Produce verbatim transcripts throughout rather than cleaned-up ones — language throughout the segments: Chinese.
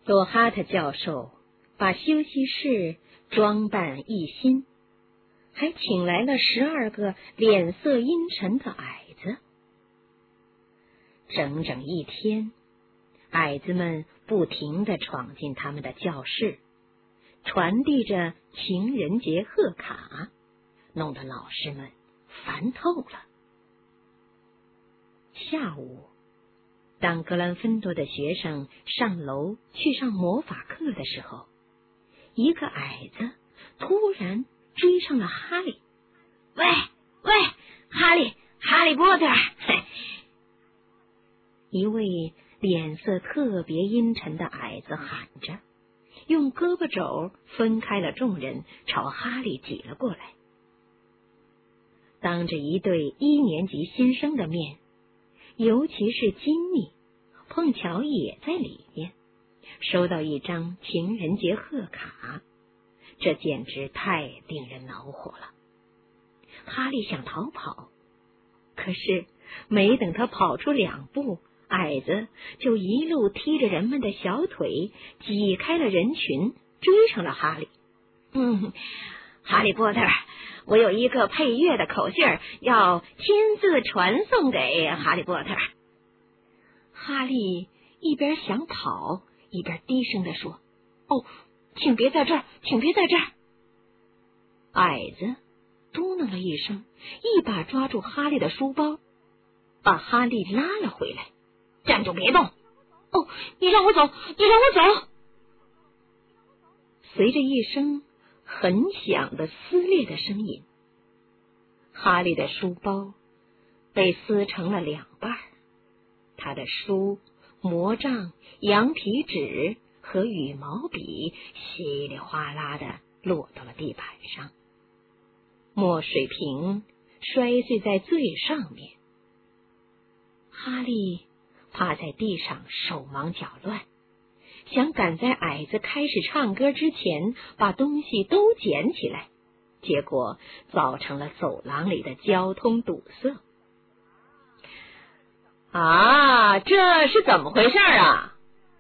罗哈特教授把休息室装扮一新，还请来了十二个脸色阴沉的矮子。整整一天，矮子们不停地闯进他们的教室，传递着情人节贺卡，弄得老师们烦透了。下午，当格兰芬多的学生上楼去上魔法课的时候，一个矮子突然追上了哈利。 喂喂，哈利，哈利波特！ 一位脸色特别阴沉的矮子喊着，用胳膊肘分开了众人，朝哈利挤了过来。当着一对一年级新生的面，尤其是金妮碰巧也在里面，收到一张情人节贺卡，这简直太令人恼火了。哈利想逃跑，可是没等他跑出两步，矮子就一路踢着人们的小腿，挤开了人群，追上了哈利。 嗯，哈利波特，我有一个配乐的口信要亲自传送给哈利波特。 哈利一边想跑，一边低声地说：“ 哦，请别在这儿，请别在这儿。” 矮子嘟囔了一声，一把抓住哈利的书包，把哈利拉了回来。 站住，别动！哦，你让我走，你让我走！ 随着一声很响的撕裂的声音，哈利的书包被撕成了两半，他的书、魔杖、羊皮纸和羽毛笔稀里哗啦的落到了地板上，墨水瓶摔碎在最上面。哈利趴在地上手忙脚乱，想赶在矮子开始唱歌之前把东西都捡起来，结果造成了走廊里的交通堵塞。 啊，这是怎么回事啊？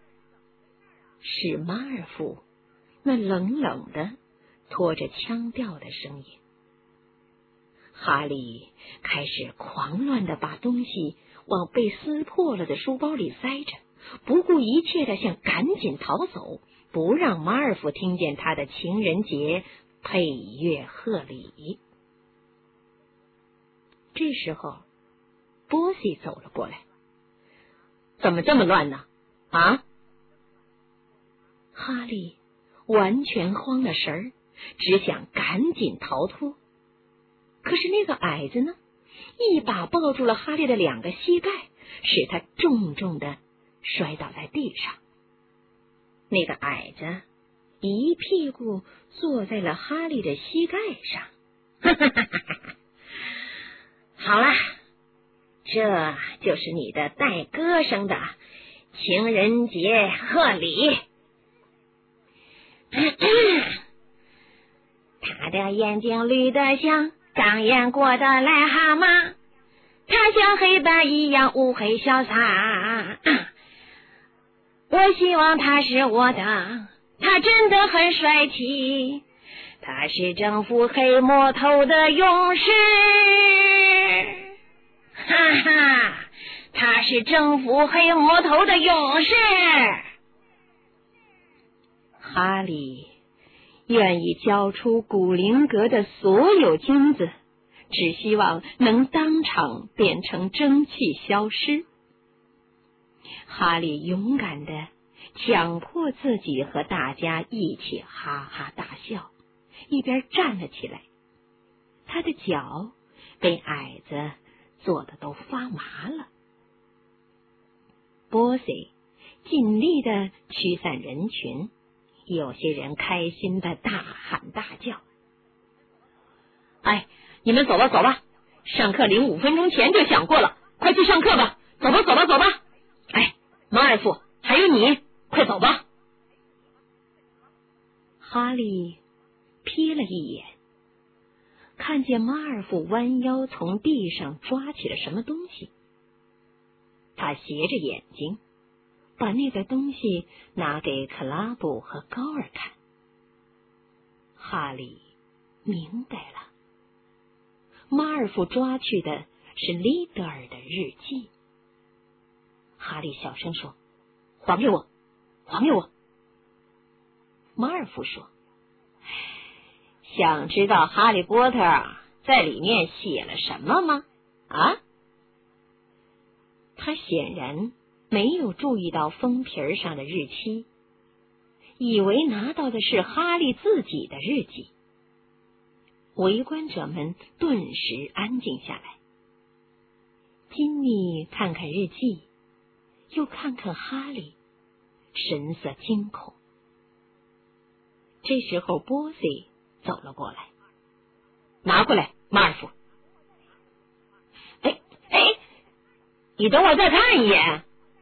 是马尔福那冷冷的拖着腔调的声音。哈利开始狂乱地把东西往被撕破了的书包里塞着，不顾一切的想赶紧逃走，不让马尔福听见他的情人节配乐贺礼。这时候波西走了过来。 怎么这么乱呢？啊？ 哈利完全慌了神儿，只想赶紧逃脱。可是那个矮子呢，一把抱住了哈利的两个膝盖，使他重重的摔倒在地上。那个矮子一屁股坐在了哈利的膝盖上。 好了，这就是你的带歌声的情人节贺礼。他的眼睛绿得像张眼过的癞蛤蟆，他像黑白一样乌黑潇洒。我希望他是我的，他真的很帅气，他是征服黑魔头的勇士。哈哈，他是征服黑魔头的勇士。 哈利愿意交出古灵阁的所有金子，只希望能当场变成蒸汽消失。哈利勇敢的强迫自己和大家一起哈哈大笑，一边站了起来。他的脚被矮子做的都发麻了。波西尽力的驱散人群，有些人开心的大喊大叫。 哎，你们走吧走吧，上课铃五分钟前就响过了，快去上课吧，走吧走吧走吧。哎，马尔福，还有你，快走吧。 哈利瞥了一眼，看见马尔福弯腰从地上抓起了什么东西。他斜着眼睛把那个东西拿给克拉布和高尔看。哈利明白了，马尔福抓去的是利德尔的日记。哈利小声说：“还给我，还给我。”马尔福说：“想知道哈利波特在里面写了什么吗？啊？”他显然没有注意到封皮上的日期，以为拿到的是哈利自己的日记。围观者们顿时安静下来。金妮看看日记，又看看哈利，神色惊恐。这时候波西走了过来：“拿过来，马尔福。”“哎哎，你等我再看一眼。”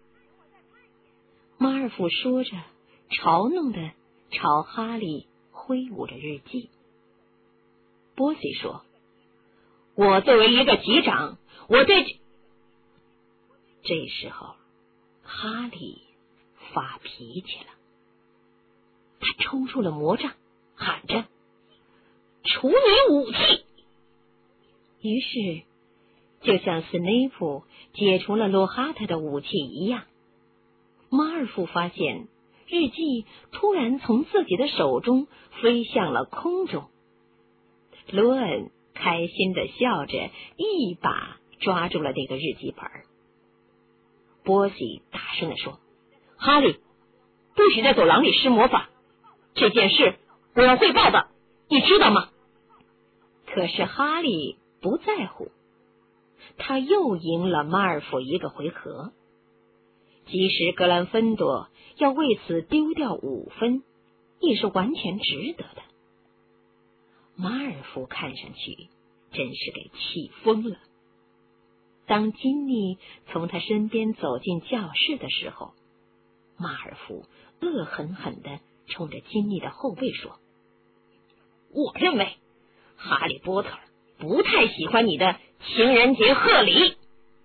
马尔福说着，嘲弄的朝哈利挥舞着日记。波西说：“我作为一个级长，我对……”这时候，哈利发脾气了，他抽出了魔杖，喊着：“除你武器！”于是，就像斯内普解除了洛哈特的武器一样，马尔福发现日记突然从自己的手中飞向了空中。罗恩开心的笑着，一把抓住了那个日记本。波西大声地说：“哈利，不许在走廊里施魔法，这件事我要汇报的，你知道吗？”可是哈利不在乎，他又赢了马尔福一个回合。即使格兰芬多要为此丢掉五分，也是完全值得的。马尔福看上去真是给气疯了。当金妮从他身边走进教室的时候，马尔福恶狠狠地冲着金妮的后背说：“我认为哈利波特不太喜欢你的情人节贺礼。”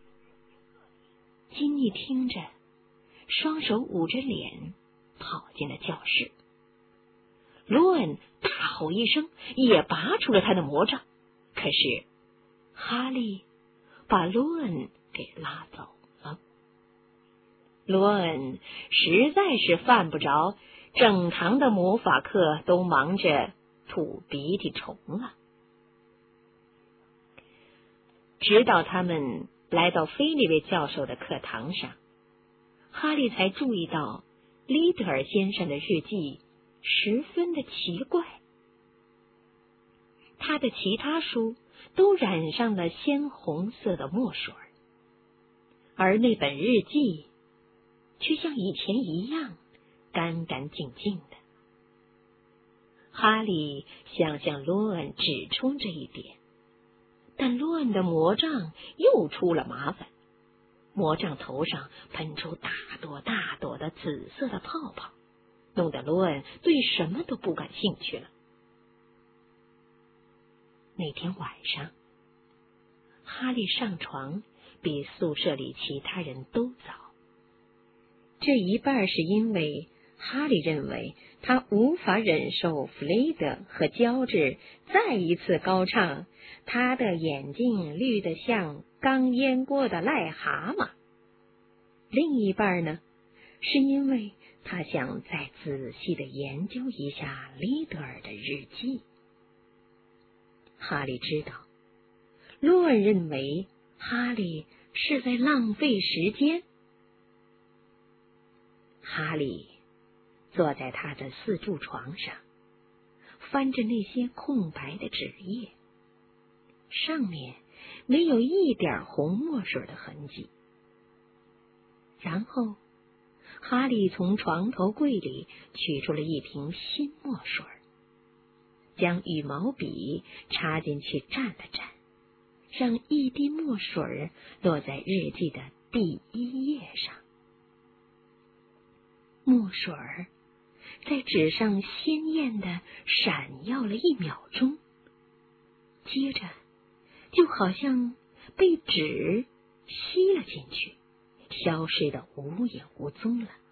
金妮听着，双手捂着脸跑进了教室。罗恩大吼一声，也拔出了他的魔杖，可是哈利把罗恩给拉走了。罗恩实在是犯不着，整堂的魔法课都忙着吐鼻涕虫了。直到他们来到菲利维教授的课堂上，哈利才注意到利德尔先生的日记十分的奇怪。他的其他书都染上了鲜红色的墨水，而那本日记却像以前一样干干净净的。哈利想向罗恩指出这一点，但罗恩的魔杖又出了麻烦，魔杖头上喷出大朵大朵的紫色的泡泡，弄得罗恩对什么都不感兴趣了。那天晚上，哈利上床比宿舍里其他人都早。这一半是因为哈利认为他无法忍受弗雷德和乔治再一次高唱他的眼睛绿得像刚腌过的癞蛤蟆。另一半呢，是因为他想再仔细的研究一下利德尔的日记。哈利知道，罗恩认为哈利是在浪费时间。哈利坐在他的四柱床上，翻着那些空白的纸页，上面没有一点红墨水的痕迹。然后哈利从床头柜里取出了一瓶新墨水，将羽毛笔插进去蘸了蘸，让一滴墨水落在日记的第一页上。墨水在纸上鲜艳的闪耀了一秒钟，接着就好像被纸吸了进去，消失得无影无踪了。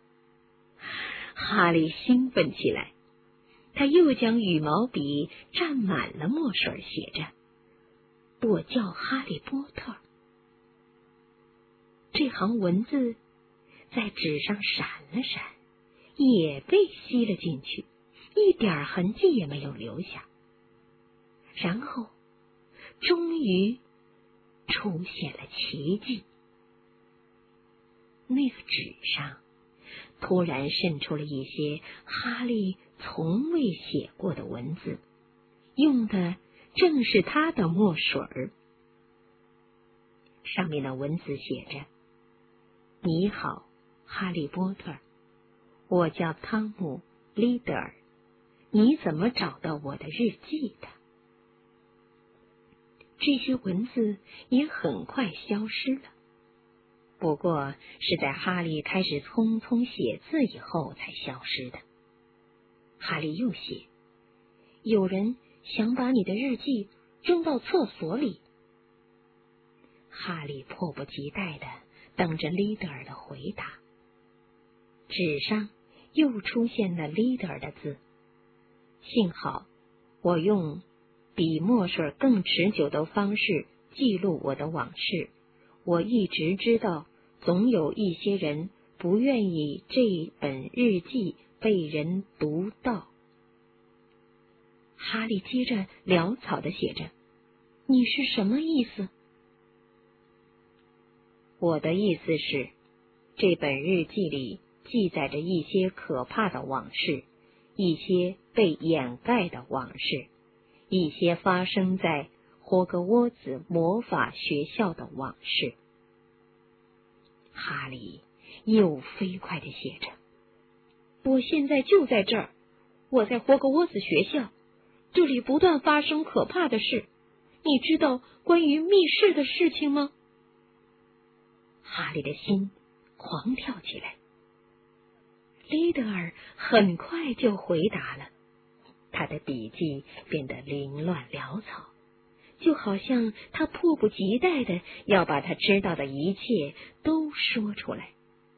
哈利兴奋起来，他又将羽毛笔蘸满了墨水，写着：“我叫哈利波特。”这行文字在纸上闪了闪，也被吸了进去，一点痕迹也没有留下。然后终于出现了奇迹，那个纸上突然渗出了一些哈利从未写过的文字，用的正是他的墨水儿。上面的文字写着：“你好，哈利波特，我叫汤姆·利德尔，你怎么找到我的日记的？”这些文字也很快消失了，不过是在哈利开始匆匆写字以后才消失的。哈利又写：“有人想把你的日记扔到厕所里。”哈利迫不及待地等着利德尔的回答。纸上又出现了利德尔的字。幸好我用比墨水更持久的方式记录我的往事，我一直知道总有一些人不愿意这本日记被人读到。哈利接着潦草地写着：“你是什么意思？”我的意思是，这本日记里记载着一些可怕的往事，一些被掩盖的往事，一些发生在霍格沃兹魔法学校的往事。哈利又飞快地写着：“我现在就在这儿，我在霍格沃兹学校，这里不断发生可怕的事。你知道关于密室的事情吗？”哈利的心狂跳起来。利德尔很快就回答了，他的笔记变得凌乱潦草，就好像他迫不及待的要把他知道的一切都说出来。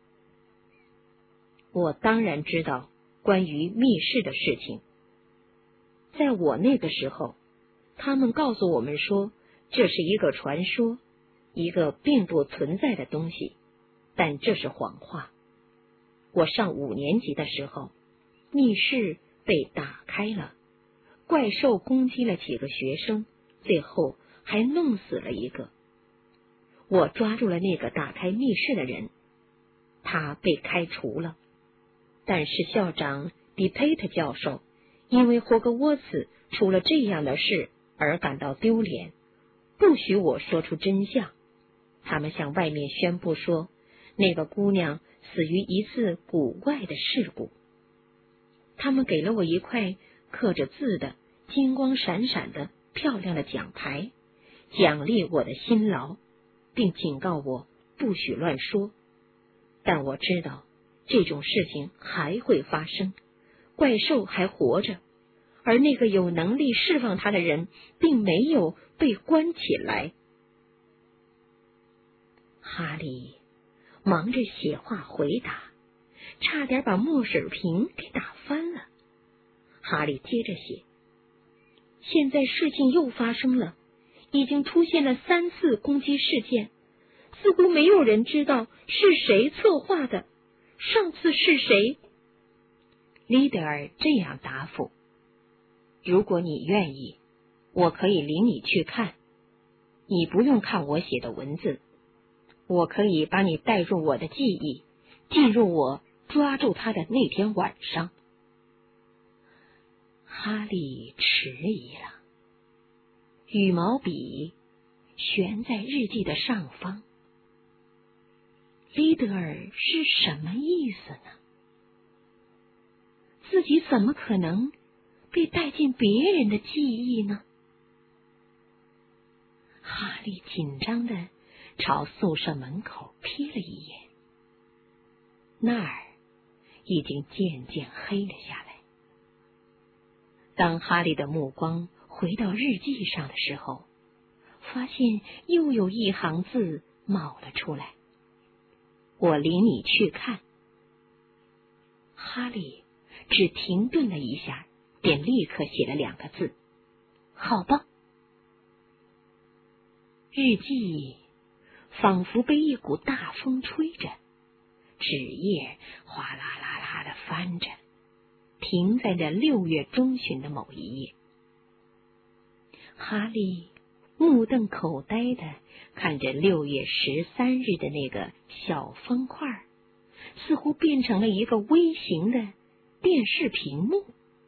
我当然知道关于密室的事情。在我那个时候，他们告诉我们说，这是一个传说，一个并不存在的东西，但这是谎话。我上五年级的时候，密室被打开了，怪兽攻击了几个学生，最后还弄死了一个。我抓住了那个打开密室的人，他被开除了，但是校长比佩特教授因为霍格沃茨出了这样的事而感到丢脸，不许我说出真相。他们向外面宣布说，那个姑娘死于一次古怪的事故。他们给了我一块刻着字的金光闪闪的漂亮的奖牌，奖励我的辛劳，并警告我不许乱说。但我知道这种事情还会发生，怪兽还活着，而那个有能力释放他的人并没有被关起来。哈利忙着写话回答，差点把墨水瓶给打翻了。哈利接着写：现在事情又发生了，已经出现了三次攻击事件，似乎没有人知道是谁策划的，上次是谁？利德尔这样答复：如果你愿意，我可以领你去看，你不用看我写的文字，我可以把你带入我的记忆，进入我抓住他的那天晚上。哈利迟疑了，羽毛笔悬在日记的上方。利德尔是什么意思呢？自己怎么可能被带进别人的记忆呢？哈利紧张地朝宿舍门口瞥了一眼，那儿已经渐渐黑了下来。当哈利的目光回到日记上的时候，发现又有一行字冒了出来：我领你去看。 哈利只停顿了一下，便立刻写了两个字：好吧。日记仿佛被一股大风吹着，纸页哗啦啦啦的翻着，停在了六月中旬的某一页。哈利目瞪口呆的看着六月十三日的那个小方块，似乎变成了一个微型的电视屏幕。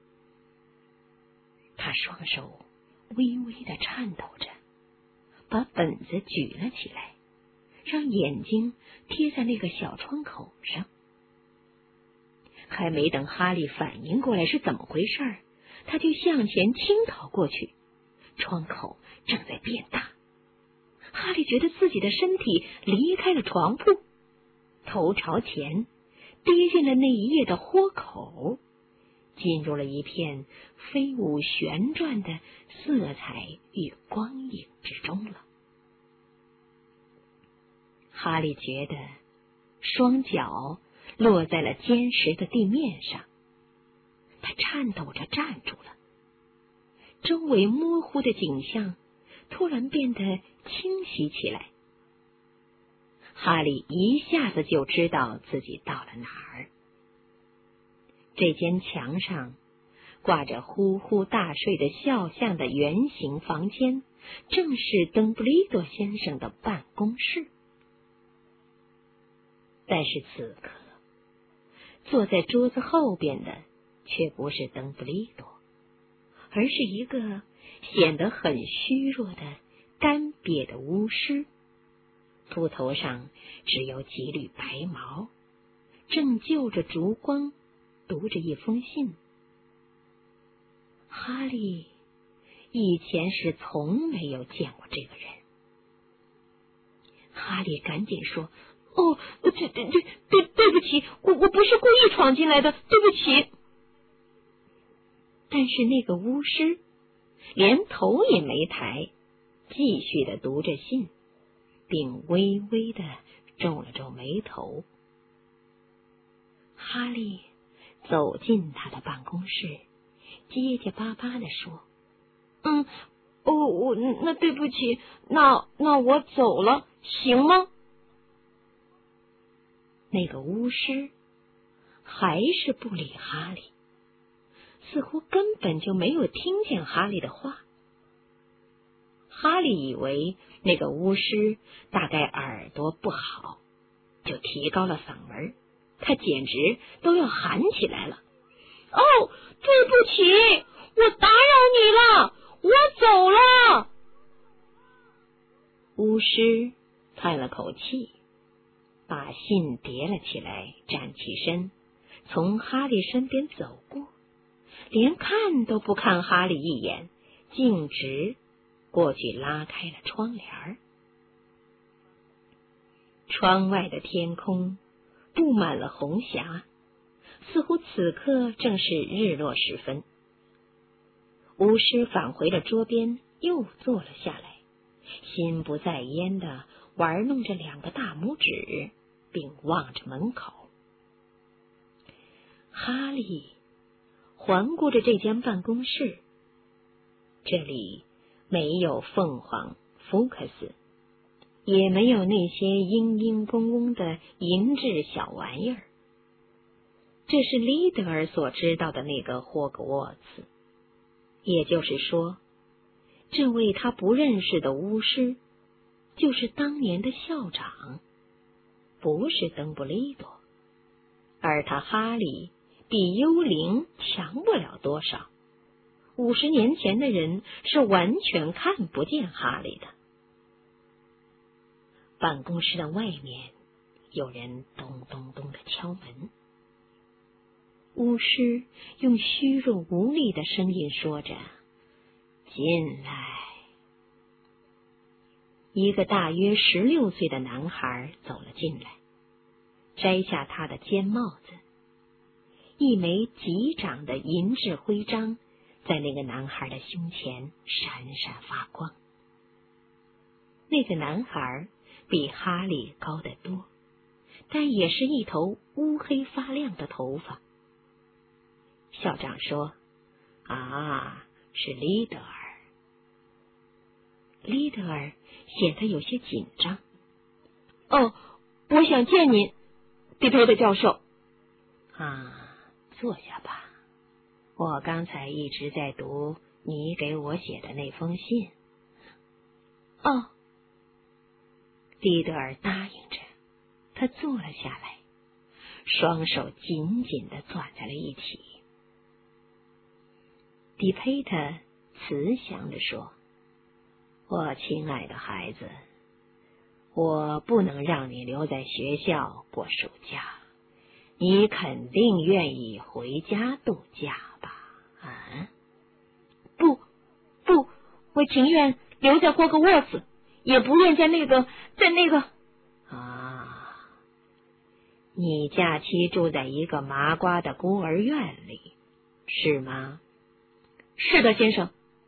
他双手微微的颤抖着，把本子举了起来，让眼睛贴在那个小窗口上。还没等哈利反应过来是怎么回事，他就向前倾倒过去，窗口正在变大。哈利觉得自己的身体离开了床铺，头朝前跌进了那一页的豁口，进入了一片飞舞旋转的色彩与光影之中了。哈利觉得双脚落在了坚实的地面上，他颤抖着站住了。周围模糊的景象突然变得清晰起来。哈利一下子就知道自己到了哪儿。这间墙上挂着呼呼大睡的肖像的圆形房间，正是邓布利多先生的办公室。但是此刻坐在桌子后边的却不是邓布利多，而是一个显得很虚弱的干瘪的巫师，秃头上只有几缕白毛，正就着烛光读着一封信。哈利以前是从没有见过这个人。哈利赶紧说：哦，对对对对，对不起，我我不是故意闯进来的，对不起。但是那个巫师连头也没抬，继续的读着信，并微微的皱了皱眉头。哈利走进他的办公室，结结巴巴的说：嗯，哦，我那对不起，那那我走了，行吗？那个巫师还是不理哈利，似乎根本就没有听见哈利的话。哈利以为那个巫师大概耳朵不好，就提高了嗓门，他简直都要喊起来了：哦，对不起，我打扰你了，我走了。巫师叹了口气，把信叠了起来，站起身，从哈利身边走过，连看都不看哈利一眼，径直过去拉开了窗帘儿。窗外的天空布满了红霞，似乎此刻正是日落时分。巫师返回了桌边，又坐了下来，心不在焉地玩弄着两个大拇指，并望着门口。哈利环顾着这间办公室，这里没有凤凰福克斯，也没有那些殷殷公公的银质小玩意儿。这是利德尔所知道的那个霍格沃茨，也就是说，这位他不认识的巫师就是当年的校长，不是邓布利多，而他哈利比幽灵强不了多少。五十年前的人是完全看不见哈利的。办公室的外面有人咚咚咚的敲门，巫师用虚弱无力的声音说着：进来。一个大约十六岁的男孩走了进来，摘下他的尖帽子，一枚极长的银质徽章在那个男孩的胸前闪闪发光。那个男孩比哈利高得多，但也是一头乌黑发亮的头发， 校长说：“啊，是利德尔。”利德尔显得有些紧张。 哦，我想见您，迪佩特教授。 啊，坐下吧。我刚才一直在读你给我写的那封信。 哦， 利德尔答应着，他坐了下来，双手紧紧地攥在了一起。迪佩特慈祥地说：“我亲爱的孩子，我不能让你留在学校过暑假，你肯定愿意回家度假吧？啊？ 不，不，我情愿留在霍格沃茨，也不愿在那个，在那个…… 啊，你假期住在一个麻瓜的孤儿院里，是吗？”“ 是的，先生。”“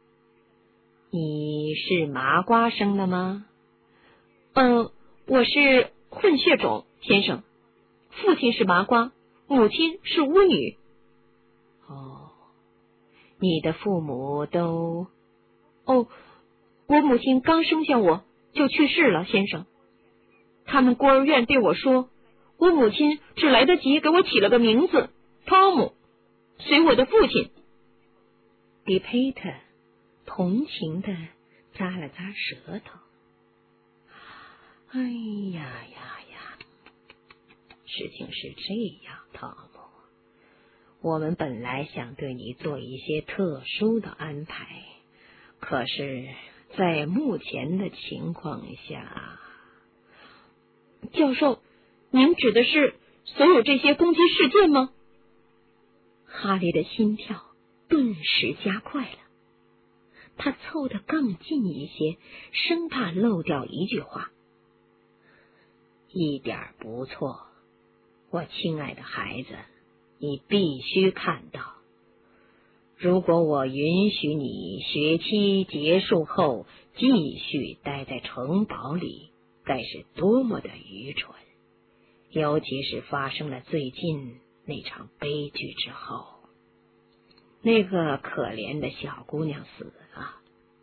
你是麻瓜生的吗？”“ 嗯，我是混血种，先生。父亲是麻瓜，母亲是巫女。”“ 哦，你的父母都……”“ 哦，我母亲刚生下我就去世了，先生。他们孤儿院对我说，我母亲只来得及给我起了个名字，汤姆，随我的父亲。” 迪佩特同情地咂了咂舌头。哎呀呀呀，事情是这样，汤姆，我们本来想对你做一些特殊的安排，可是在目前的情况下……”“ 教授，您指的是所有这些攻击事件吗？” 哈利的心跳顿时加快了，他凑得更近一些，生怕漏掉一句话。“一点不错，我亲爱的孩子，你必须看到，如果我允许你学期结束后继续待在城堡里，该是多么的愚蠢，尤其是发生了最近那场悲剧之后。那个可怜的小姑娘死了。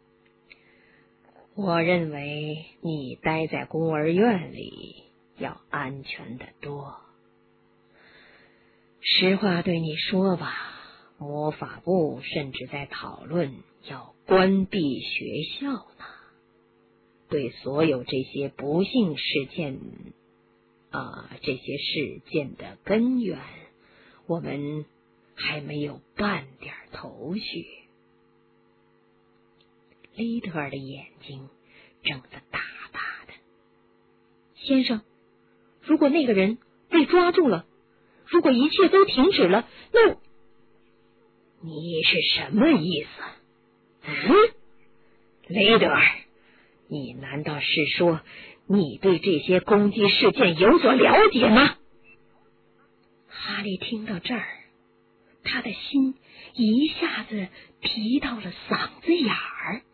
我认为你待在孤儿院里要安全得多。实话对你说吧，魔法部甚至在讨论要关闭学校呢。对所有这些不幸事件啊，这些事件的根源，我们还没有半点头绪。”利德尔的眼睛睁得大大的。 “先生，如果那个人被抓住了，如果一切都停止了，那……”“ 你是什么意思？嗯，利德尔，你难道是说你对这些攻击事件有所了解吗？”哈利听到这儿，他的心一下子提到了嗓子眼儿。